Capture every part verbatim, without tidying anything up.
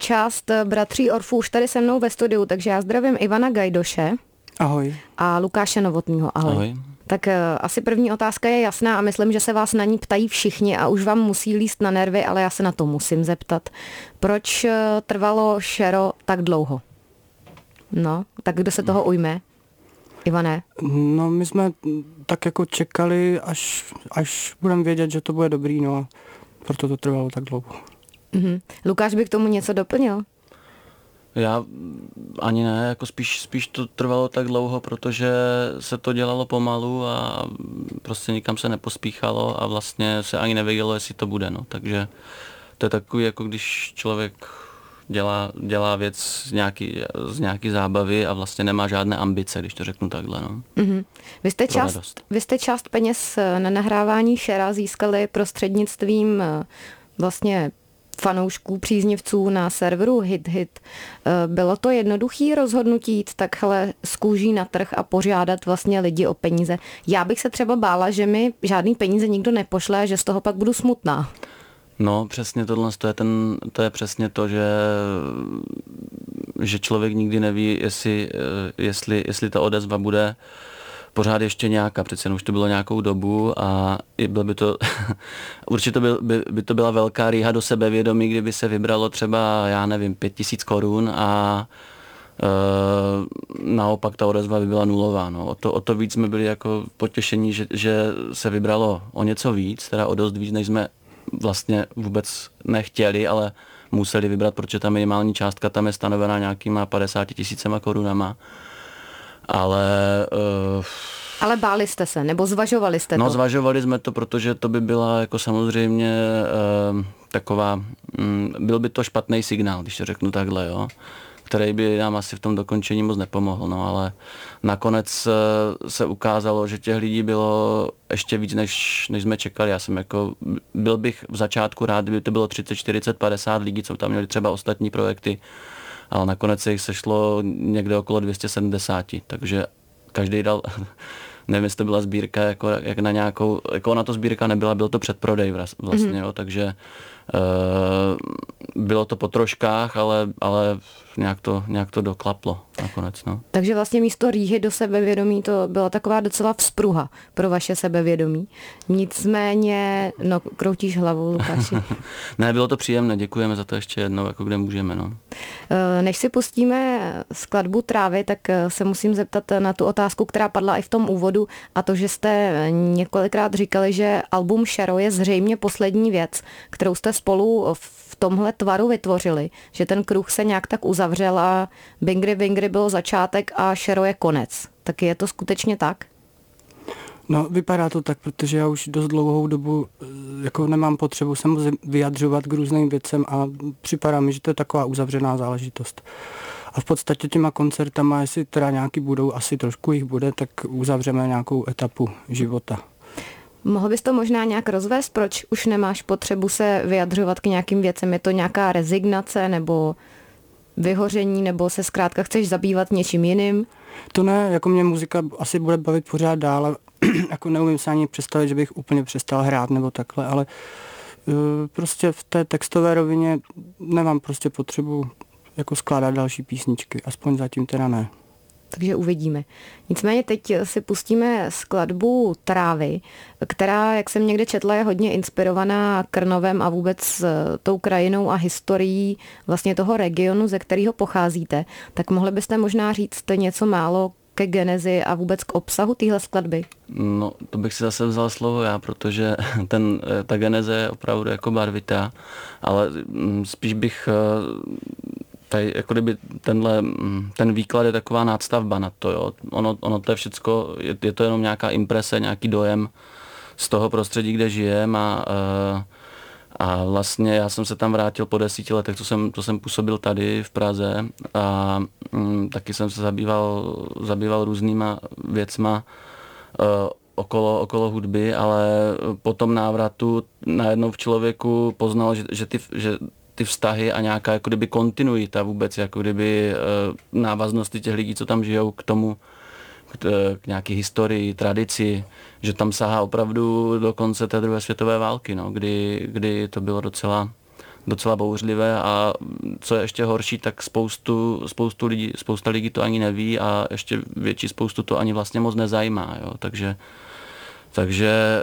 část Bratří Orfů už tady se mnou ve studiu, takže já zdravím Ivana Gajdoše. Ahoj. A Lukáše Novotného. Ahoj. Ahoj. Tak uh, asi první otázka je jasná a myslím, že se vás na ní ptají všichni a už vám musí líst na nervy, ale já se na to musím zeptat. Proč uh, trvalo šero tak dlouho? No, tak kdo se toho ujme? Ivane? No, my jsme tak jako čekali, až, až budeme vědět, že to bude dobrý, no a proto to trvalo tak dlouho. Mhm. Lukáš by k tomu něco doplnil? Já ani ne, jako spíš, spíš to trvalo tak dlouho, protože se to dělalo pomalu a prostě nikam se nepospíchalo a vlastně se ani nevědělo, jestli to bude, no. Takže to je takový, jako když člověk dělá, dělá věc z nějaký, z nějaký zábavy a vlastně nemá žádné ambice, když to řeknu takhle, no. Mm-hmm. Vy jste část, vy jste část peněz na nahrávání Šera získali prostřednictvím vlastně fanoušků, příznivců na serveru HitHit. Bylo to jednoduché rozhodnutí jít takhle z kůží na trh a požádat vlastně lidi o peníze? Já bych se třeba bála, že mi žádný peníze nikdo nepošle a že z toho pak budu smutná. No, přesně tohle, to je, ten, to je přesně to, že, že člověk nikdy neví, jestli, jestli, jestli ta odezva bude pořád ještě nějaká, přece už to bylo nějakou dobu a byl by to, určitě by, by, by to byla velká rýha do sebevědomí, kdyby se vybralo třeba, já nevím, pět tisíc korun a e, naopak ta odezva by byla nulová. No. O, to, o to víc jsme byli jako potěšení, že, že se vybralo o něco víc, teda o dost víc, než jsme vlastně vůbec nechtěli, ale museli vybrat, protože ta minimální částka tam je stanovená nějakýma padesáti tisícema korunama. Ale... Uh, Ale báli jste se, nebo zvažovali jste no, to? No zvažovali jsme to, protože to by byla jako samozřejmě uh, taková... Um, byl by to špatný signál, když to řeknu takhle, jo, který by nám asi v tom dokončení moc nepomohl, no, ale nakonec uh, se ukázalo, že těch lidí bylo ještě víc, než, než jsme čekali. Já jsem jako... Byl bych v začátku rád, kdyby to bylo třicet, čtyřicet, padesát lidí, co tam měli třeba ostatní projekty, ale nakonec se jich sešlo někde okolo dvě stě sedmdesát, takže každý dal, nevím, jestli to byla sbírka, jako, jak na nějakou, jako ona to sbírka nebyla, byl to předprodej vlastně, mm-hmm. jo, takže uh, bylo to po troškách, ale, ale nějak, to, nějak to doklaplo nakonec. No. Takže vlastně místo rýhy do sebevědomí to byla taková docela vzpruha pro vaše sebevědomí. Nicméně, no kroutíš hlavou, Lukáši. Ne, bylo to příjemné, děkujeme za to ještě jednou, jako kde můžeme. No. Než si pustíme skladbu Trávy, tak se musím zeptat na tu otázku, která padla i v tom úvodu, a to, že jste několikrát říkali, že album Šero je zřejmě poslední věc, kterou jste spolu v tomhle tvaru vytvořili, že ten kruh se nějak tak uzavřel a Bingry Bingry byl začátek a Šero je konec. Tak je to skutečně tak? No, vypadá to tak, protože já už dost dlouhou dobu jako nemám potřebu se vyjadřovat k různým věcem a připadá mi, že to je taková uzavřená záležitost. A v podstatě těma koncertama, jestli teda nějaký budou, asi trošku jich bude, tak uzavřeme nějakou etapu života. Mohl bys to možná nějak rozvést, proč už nemáš potřebu se vyjadřovat k nějakým věcem? Je to nějaká rezignace nebo vyhoření, nebo se zkrátka chceš zabývat něčím jiným? To ne, jako mě muzika asi bude bavit pořád dál, ale jako neumím se ani představit, že bych úplně přestal hrát nebo takhle, ale uh, prostě v té textové rovině nemám prostě potřebu jako skládat další písničky, aspoň zatím teda ne. Takže uvidíme. Nicméně teď si pustíme skladbu Trávy, která, jak jsem někde četla, je hodně inspirovaná Krnovem a vůbec tou krajinou a historií vlastně toho regionu, ze kterého pocházíte. Tak mohli byste možná říct něco málo ke genezi a vůbec k obsahu téhle skladby? No, to bych si zase vzal slovo já, protože ten, ta geneze je opravdu jako barvitá, ale spíš bych... Tady, jako kdyby tenhle, ten výklad je taková nadstavba na to, jo. Ono, ono to je všecko, je, je to jenom nějaká imprese, nějaký dojem z toho prostředí, kde žijem a, a vlastně já jsem se tam vrátil po desíti letech, co jsem, co jsem působil tady v Praze a m, taky jsem se zabýval, zabýval různýma věcma uh, okolo, okolo hudby, ale po tom návratu najednou v člověku poznal, že, že ty, že ty vztahy a nějaká jako kdyby kontinuita vůbec, jako kdyby uh, návaznosti těch lidí, co tam žijou k tomu, k, k nějaké historii, tradici, že tam sahá opravdu do konce té druhé světové války, no, kdy, kdy to bylo docela, docela bouřlivé a co je ještě horší, tak spoustu, spoustu lidí, spousta lidí to ani neví a ještě větší spoustu to ani vlastně moc nezajímá, jo. Takže, takže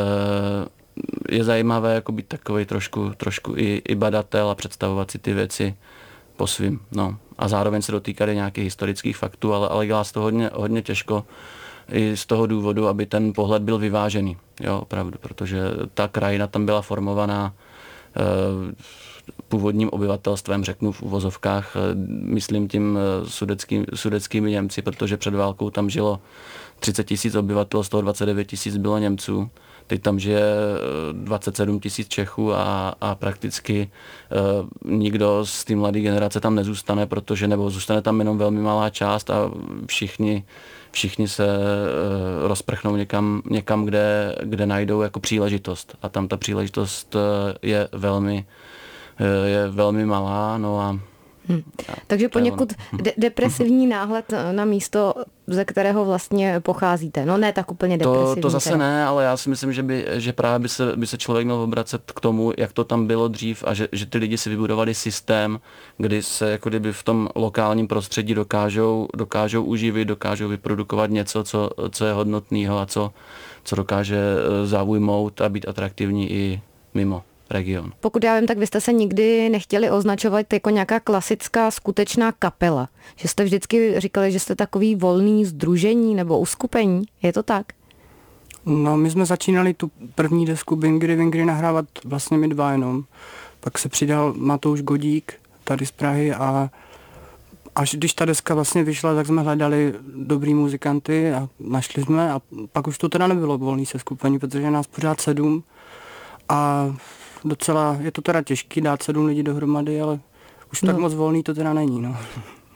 je zajímavé jako být takovej trošku, trošku i, i badatel a představovat si ty věci po svým, no. A zároveň se dotýkat i nějakých historických faktů, ale, ale dělá se to hodně, hodně těžko i z toho důvodu, aby ten pohled byl vyvážený, jo, opravdu, protože ta krajina tam byla formovaná e, původním obyvatelstvem, řeknu v uvozovkách, e, myslím tím sudecký, sudeckými Němci, protože před válkou tam žilo třicet tisíc obyvatel, z toho dvacet devět tisíc bylo Němců. Teď tam žije dvacet sedm tisíc Čechů a, a prakticky e, nikdo z té mladé generace tam nezůstane, protože nebo zůstane tam jenom velmi malá část a všichni, všichni se e, rozprchnou někam, někam kde, kde najdou jako příležitost. A tam ta příležitost je velmi, e, je velmi malá. No a Hmm. Takže poněkud de- depresivní náhled na místo, ze kterého vlastně pocházíte. No ne tak úplně depresivní. To, to zase teda. ne, ale já si myslím, že, by, že právě by se, by se člověk měl obracet k tomu, jak to tam bylo dřív a že, že ty lidi si vybudovali systém, kdy se jako kdyby v tom lokálním prostředí dokážou, dokážou uživit, dokážou vyprodukovat něco, co, co je hodnotného a co, co dokáže zaujmout a být atraktivní i mimo region. Pokud já vím, tak vy jste se nikdy nechtěli označovat jako nějaká klasická skutečná kapela. Že jste vždycky říkali, že jste takový volný sdružení nebo uskupení. Je to tak? No, my jsme začínali tu první desku Bingry Wingry nahrávat vlastně my dva jenom. Pak se přidal Matouš Godík tady z Prahy a až když ta deska vlastně vyšla, tak jsme hledali dobrý muzikanty a našli jsme a pak už to teda nebylo volný seskupení, protože je nás pořád sedm a docela, je to teda těžký dát sedm lidí dohromady, ale už tak no. moc volný to teda není, no.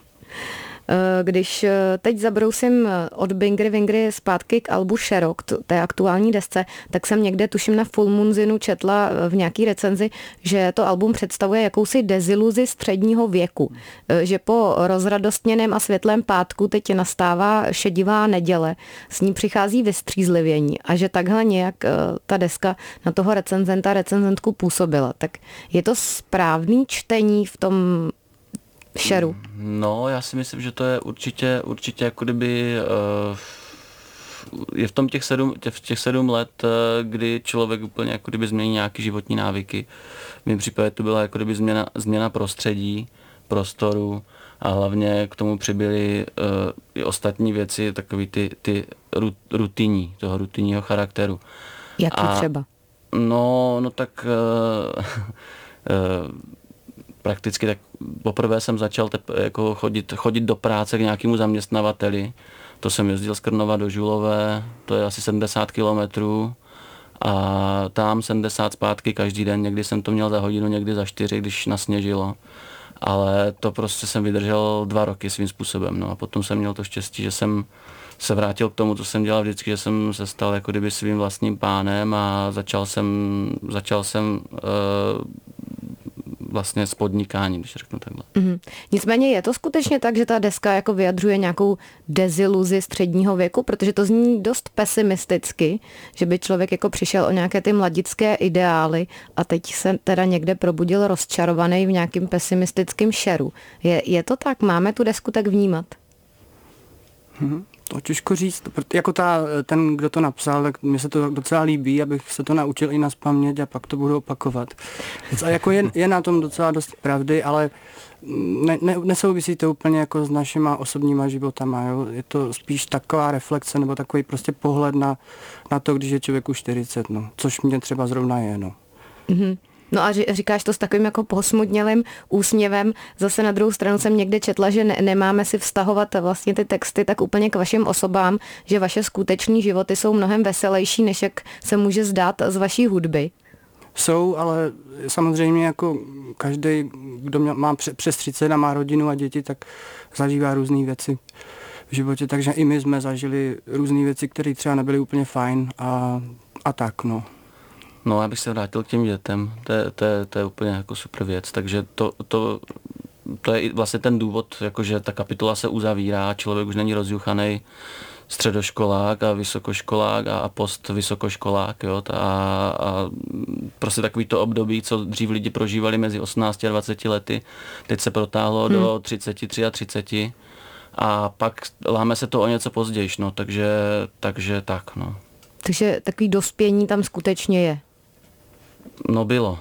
Když teď zabrousím od Bingry Wingry zpátky k albu Šerok, té aktuální desce, tak jsem někde, tuším na Full Moonzinu, četla v nějaký recenzi, že to album představuje jakousi deziluzi středního věku. Že po rozradostněném a světlém pátku teď nastává šedivá neděle, s ní přichází vystřízlivění a že takhle nějak ta deska na toho recenzenta, recenzentku působila. Tak je to správný čtení v tom Šeru? No, já si myslím, že to je určitě, určitě jako kdyby uh, je v tom těch sedm, těch, těch sedm let, uh, kdy člověk úplně jako kdyby změní nějaké životní návyky. V mém případě to byla jako kdyby změna, změna prostředí, prostoru a hlavně k tomu přibyly uh, i ostatní věci, takový ty, ty rutinní, toho rutinního charakteru. Jaký a, třeba? No, no tak uh, uh, prakticky tak poprvé jsem začal tep, jako chodit, chodit do práce k nějakému zaměstnavateli. To jsem jezdil z Krnova do Žulové, to je asi sedmdesát kilometrů a tam sedmdesát zpátky každý den, někdy jsem to měl za hodinu, někdy za čtyři, když nasněžilo. Ale to prostě jsem vydržel dva roky svým způsobem. No a potom jsem měl to štěstí, že jsem se vrátil k tomu, co jsem dělal vždycky, že jsem se stal jako kdyby svým vlastním pánem a začal jsem, začal jsem uh, vlastně s podnikáním, když řeknu takhle. Mm-hmm. Nicméně je to skutečně tak, že ta deska jako vyjadřuje nějakou deziluzi středního věku, protože to zní dost pesimisticky, že by člověk jako přišel o nějaké ty mladické ideály a teď se teda někde probudil rozčarovaný v nějakým pesimistickém šeru. Je, je to tak? Máme tu desku tak vnímat? Mm-hmm. To těžko říct, jako ta, ten, kdo to napsal, tak mně se to docela líbí, abych se to naučil i nazpaměť a pak to budu opakovat. A jako je, je na tom docela dost pravdy, ale ne, ne, nesouvisí to úplně jako s našima osobníma životama. Jo? Je to spíš taková reflexe nebo takový prostě pohled na, na to, když je člověku čtyřicet, no. Což mě třeba zrovna je. No. Mm-hmm. No a říkáš to s takovým jako posmutnělým úsměvem. Zase na druhou stranu jsem někde četla, že ne, nemáme si vztahovat vlastně ty texty tak úplně k vašim osobám, že vaše skuteční životy jsou mnohem veselější, než jak se může zdát z vaší hudby. Jsou, ale samozřejmě jako každý, kdo má přes třicet a má rodinu a děti, tak zažívá různé věci v životě, takže i my jsme zažili různé věci, které třeba nebyly úplně fajn a, a tak, no. No, já bych se vrátil k těm dětem, to je, to je, to je úplně jako super věc, takže to, to to je i vlastně ten důvod, jakože ta kapitola se uzavírá, člověk už není rozjuchanej středoškolák a vysokoškolák a, a postvysokoškolák, jo, a, a prostě takový to období, co dřív lidi prožívali mezi osmnácti a dvaceti lety, teď se protáhlo hmm. do třiceti, třiatřiceti a pak láme se to o něco později, no, takže, takže tak, no. Takže takový dospění tam skutečně je. No bylo.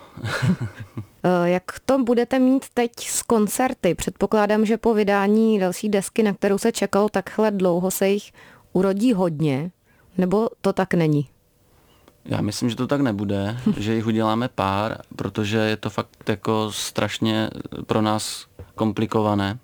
Jak to budete mít teď s koncerty? Předpokládám, že po vydání další desky, na kterou se čekalo takhle dlouho, se jich urodí hodně, nebo to tak není? Já myslím, že to tak nebude, že jich uděláme pár, protože je to fakt jako strašně pro nás komplikované.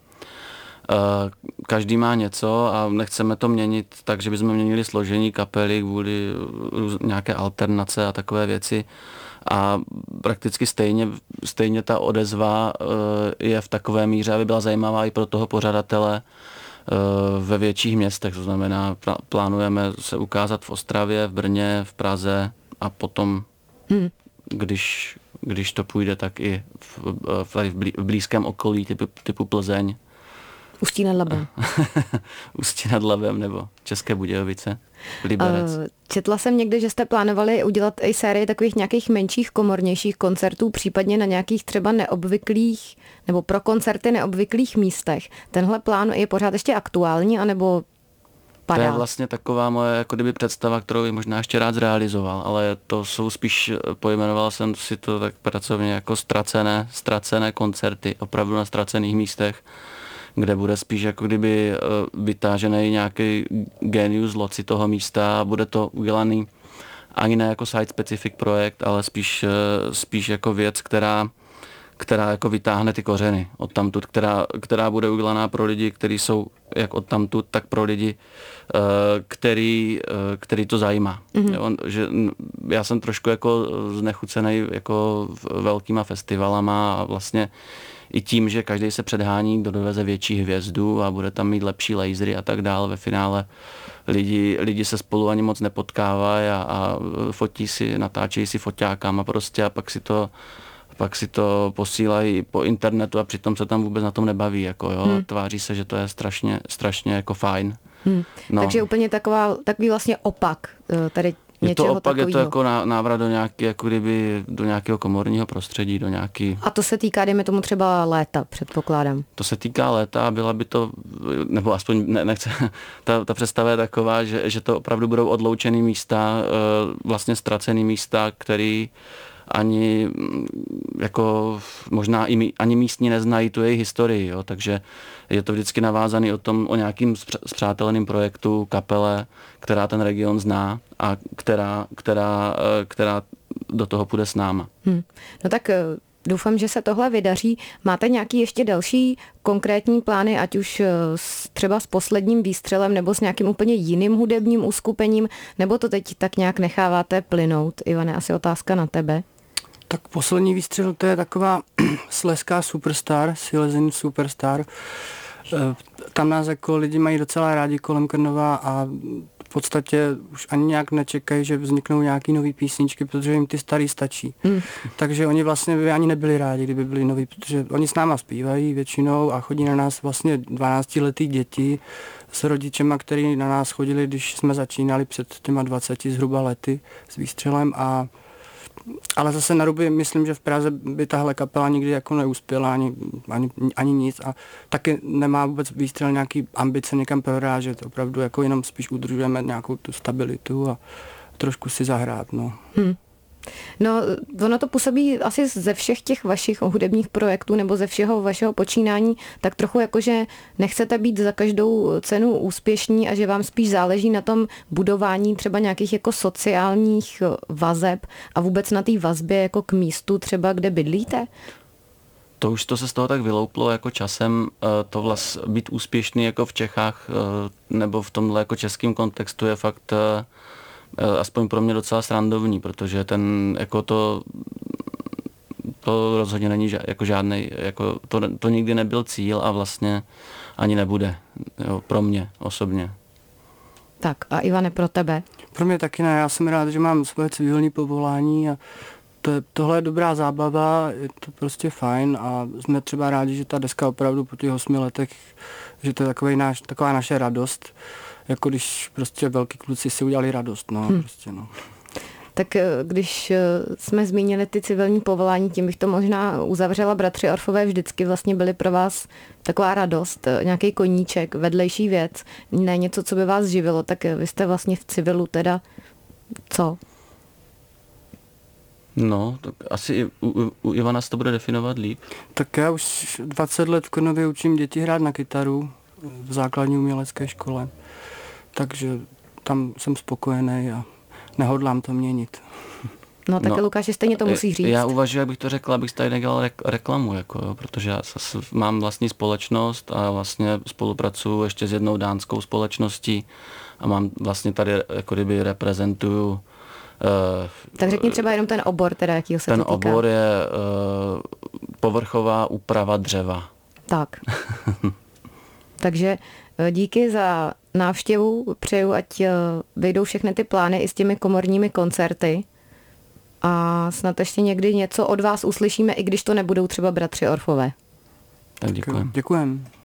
Každý má něco a nechceme to měnit tak, že bychom měnili složení kapely kvůli nějaké alternace a takové věci. A prakticky stejně, stejně ta odezva je v takové míře, aby byla zajímavá i pro toho pořadatele ve větších městech. To znamená, plánujeme se ukázat v Ostravě, v Brně, v Praze a potom, hmm. když, když to půjde, tak i v, v blízkém okolí typu, typu Plzeň. Ústí nad Labem. Ústí nad Labem nebo České Budějovice, Liberec. Četla jsem někde, že jste plánovali udělat i sérii takových nějakých menších, komornějších koncertů, případně na nějakých třeba neobvyklých, nebo pro koncerty neobvyklých místech. Tenhle plán je pořád ještě aktuální, anebo padá? To je vlastně taková moje jako kdyby představa, kterou bych možná ještě rád zrealizoval, ale to jsou spíš, pojmenoval jsem si to tak pracovně jako ztracené, ztracené koncerty, opravdu na ztracených místech, kde bude spíš jako kdyby vytážený nějaký genius loci toho místa a bude to udělaný ani ne jako site-specific projekt, ale spíš, spíš jako věc, která, která jako vytáhne ty kořeny odtamtud, která, která bude udělaná pro lidi, kteří jsou jak odtamtud, tak pro lidi, který, který to zajímá. Mm-hmm. Jo, že já jsem trošku jako znechucený jako velkýma festivalama a vlastně i tím, že každý se předhání, kdo doveze větší hvězdu a bude tam mít lepší lasery a tak dále. Ve finále lidi, lidi se spolu ani moc nepotkávají a, a fotí si, natáčejí si foťákama prostě a pak si to pak si to posílají po internetu a přitom se tam vůbec na tom nebaví. Jako, jo. Hmm. Tváří se, že to je strašně, strašně jako fajn. Hmm. No. Takže úplně taková, takový vlastně opak tady je to opak, takovýho. Je to jako návrat do, nějaký, jako kdyby, do nějakého komorního prostředí, do nějaký... A to se týká, dejme tomu třeba léta, předpokládám. To se týká léta a byla by to, nebo aspoň ne, nechce, ta, ta představa je taková, že, že to opravdu budou odloučený místa, vlastně ztracený místa, který ani jako možná i ani místní neznají tu jejich historii, jo, takže je to vždycky navázaný o tom, o nějakým spřáteleným projektu, kapele, která ten region zná a která, která, která do toho půjde s náma. Hmm. No tak doufám, že se tohle vydaří. Máte nějaký ještě další konkrétní plány, ať už třeba s posledním výstřelem nebo s nějakým úplně jiným hudebním uskupením, nebo to teď tak nějak necháváte plynout? Ivane, asi otázka na tebe. Tak poslední výstřel, to je taková slezská superstar, Silezin superstar. Tam nás jako lidi mají docela rádi kolem Krnova a v podstatě už ani nějak nečekají, že vzniknou nějaký nový písničky, protože jim ty starý stačí. Hmm. Takže oni vlastně by ani nebyli rádi, kdyby byli noví, protože oni s náma zpívají většinou a chodí na nás vlastně dvanáctiletý děti s rodičema, který na nás chodili, když jsme začínali před těma dvaceti zhruba lety s výstřelem a ale zase na ruby myslím, že v Praze by tahle kapela nikdy jako neuspěla ani, ani, ani nic a taky nemá vůbec výstřel nějaký ambice někam prorážet, opravdu jako jenom spíš udržujeme nějakou tu stabilitu a trošku si zahrát, no. Hmm. No, ono to působí asi ze všech těch vašich hudebních projektů nebo ze všeho vašeho počínání tak trochu jako, že nechcete být za každou cenu úspěšní a že vám spíš záleží na tom budování třeba nějakých jako sociálních vazeb a vůbec na té vazbě jako k místu třeba, kde bydlíte? To už to se z toho tak vylouplo jako časem, to vlastně být úspěšný jako v Čechách nebo v tomhle jako českém kontextu je fakt aspoň pro mě docela srandovní, protože ten jako to to rozhodně není ža, jako žádnej, jako to, to nikdy nebyl cíl a vlastně ani nebude, jo, pro mě osobně. Tak a Ivane, pro tebe? Pro mě taky ne, já jsem rád, že mám svoje civilní povolání a to je, tohle je dobrá zábava, je to prostě fajn a jsme třeba rádi, že ta deska opravdu po těch osmi letech, že to je takový náš, taková naše radost, jako když prostě velký kluci si udělali radost, no, hmm. prostě, no. Tak když jsme zmínili ty civilní povolání, tím bych to možná uzavřela. Bratři Orfové vždycky vlastně byli pro vás taková radost, nějaký koníček, vedlejší věc, ne něco, co by vás živilo, tak vy jste vlastně v civilu teda co? No, tak asi u, u Ivana se to bude definovat líp. Tak já už dvacet let v Krnově učím děti hrát na kytaru v základní umělecké škole, takže tam jsem spokojený a nehodlám to měnit. No tak no, Lukáši, stejně to musí říct. Já uvažuji, jak bych to řekl, abych tady nedělal rek- reklamu, jako, jo, protože já zase mám vlastní společnost a vlastně spolupracuju ještě s jednou dánskou společností a mám vlastně tady, jako kdyby reprezentuju. Uh, tak řekni třeba jenom ten obor, teda jakýho se ten to týká. Ten obor je uh, povrchová úprava dřeva. Tak. Takže díky za návštěvu, přeju, ať vyjdou všechny ty plány i s těmi komorními koncerty a snad ještě někdy něco od vás uslyšíme, i když to nebudou třeba bratři Orfové. Tak děkujem. Děkujem.